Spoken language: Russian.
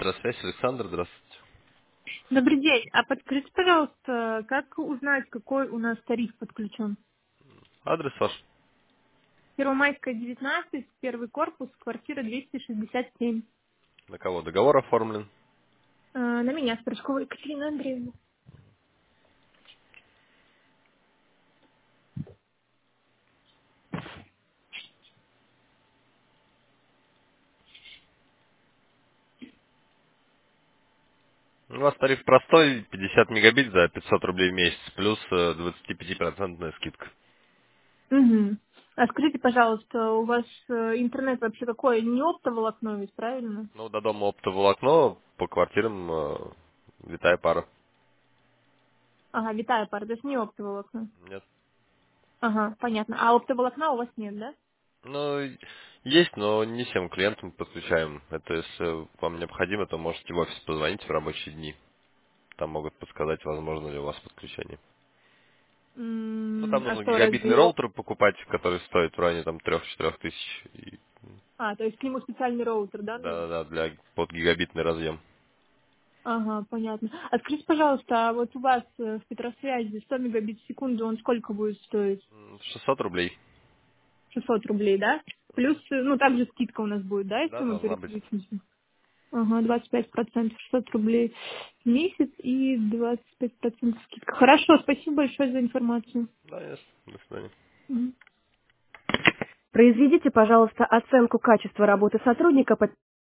Метросвязь, Александр, здравствуйте. Добрый день. А подскажите, пожалуйста, как узнать, какой у нас тариф подключен? Адрес ваш? Первомайская, 19, первый корпус, квартира 267. На кого договор оформлен? На меня, Строчкова Екатерина Андреевна. У вас тариф простой, 50 мегабит за 500 рублей в месяц, плюс 25% скидка. Угу. А скажите, пожалуйста, у вас интернет вообще какой? Не оптоволокно ведь, правильно? Ну, до дома оптоволокно, по квартирам витая пара. Ага, витая пара, то есть не оптоволокно. Нет. Ага, понятно. А оптоволокна у вас нет, да? Ну, есть, но не всем клиентам подключаем. Это если вам необходимо, то можете в офис позвонить в рабочие дни. Там могут подсказать, возможно ли у вас подключение. Ну, там А нужно что, гигабитный разве... роутер покупать, который стоит в районе там 3-4 тысяч. И, А, то есть к нему специальный роутер, да, нужен? да, для под гигабитный разъем. Ага, понятно. А скажите, пожалуйста, а вот у вас в Петросвязи 100 мегабит в секунду, он сколько будет стоить? 600 рублей. 600 рублей, да? Плюс, ну, также скидка у нас будет, да, если Да, мы должна быть. переключимся? Ага, 25%, 600 рублей в месяц и 25% скидка. Хорошо, спасибо большое за информацию. Да, ясно. До свидания. Мгм. Произведите, пожалуйста, оценку качества работы сотрудника по